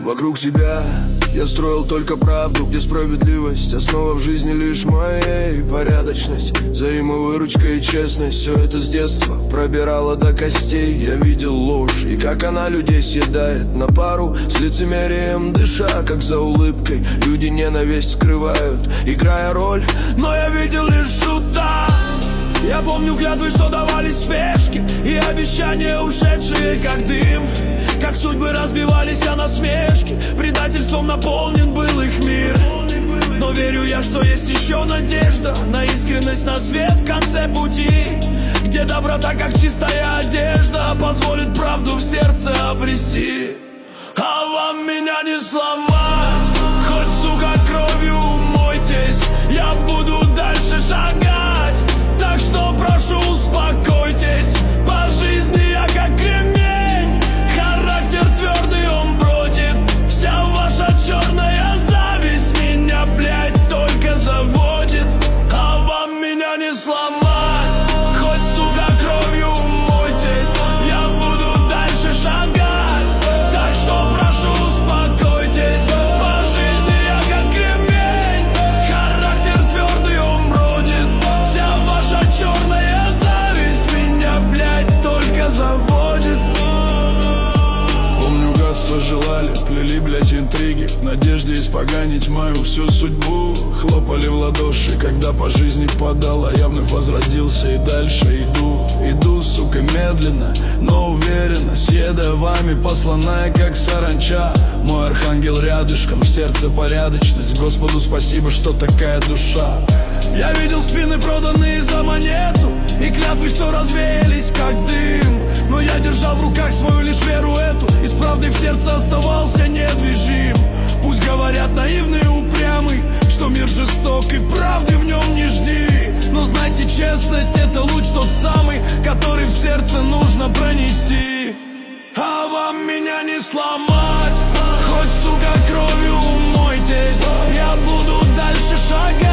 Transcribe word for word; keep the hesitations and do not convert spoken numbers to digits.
Вокруг себя я строил только правду, где справедливость основа в жизни лишь моей порядочность, взаимовыручка и честность. Все это с детства пробирало до костей. Я видел ложь и как она людей съедает на пару с лицемерием, дыша как за улыбкой. Люди ненависть скрывают, играя роль, но я видел лишь шута. Я помню клятвы, что давались в спешке, и обещания, ушедшие как дым. Как судьбы разбивались о насмешки, предательством наполнен был их мир. Но верю я, что есть еще надежда на искренность, на свет в конце пути, где доброта, как чистая одежда, позволит правду в сердце обрести. А вам меня не сломать, хоть, сука, кровью умойтесь, я буду дальше шагать. Так что прошу, успокойтесь, по жизни я как кремень, характер твердый, он бродит. Вся ваша черная зависть меня, блядь, только заводит. А вам меня не сломать, хоть, сука, кровью умойтесь, я буду дальше шагать. Так что прошу, успокойтесь, по жизни я как кремень, характер твердый, он бродит. Вся ваша черная зависть меня, блядь, только заводит. Помню, гадство желали, плели, блядь, интриги в надежде испоганить мою всю судьбу. Хлопали в ладоши, когда по жизни подала. Я вновь возродился и дальше иду. Иду, сука, медленно, но уверенно, съедая вами, посланная как саранча. Мой архангел рядышком, в сердце порядочность. Господу спасибо, что такая душа. Я видел спины, проданные за монету, и клятвы, что развеялись как дым. Но я держал в руках свою лишь веру эту, и с правдой в сердце оставался недвижим. Пусть говорят наивный и упрямый, что мир жесток и правды в нем не жди. Но знайте, честность — это луч тот самый, который в сердце нужно пронести. А вам меня не сломать, хоть, сука, кровью умойтесь, я буду дальше шагать.